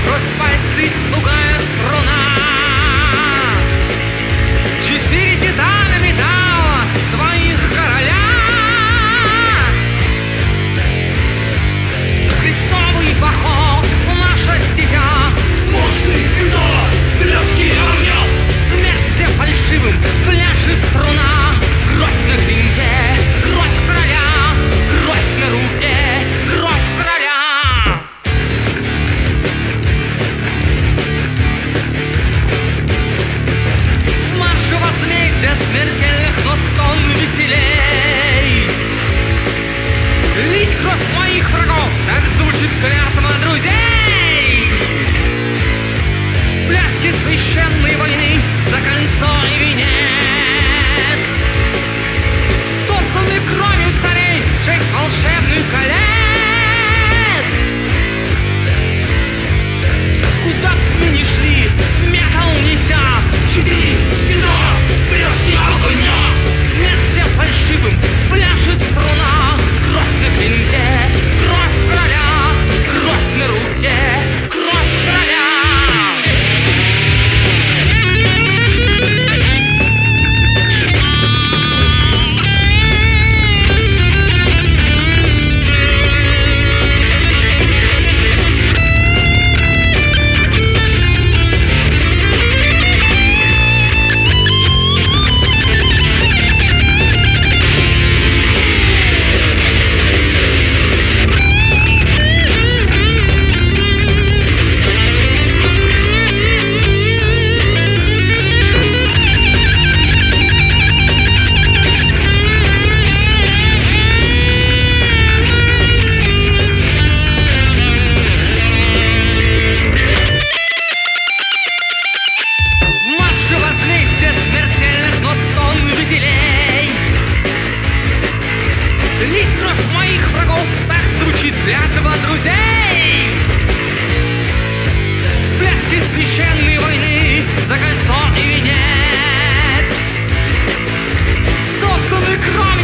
кровь, пальцы, тугая струна. 4 титана металла, 2 их короля. Крестовый поход, наша стезя. Мосты, металла, тряски огня. Смерть всем фальшивым, пляшет струна. Кровь на клинке, кровь короля. Кровь на руке, кровь короля. Марш возмездия смертельных, но тон веселей. Лить кровь моих врагов, так звучит клятва друзей. Пляски священной войны за кольцо и венец. Созданы кровью царей 6 волшебных колец. Куда б мы ни шли, металл неся. 4 титана, тряски огня. Смерть всем фальшивым, пляшет струна. Кровь на клинке, кровь короля. Кровь на руке, кровь короля. Лить кровь моих врагов, так звучит клятва друзей. Пляски священной войны за кольцо и венец. Созданы кровью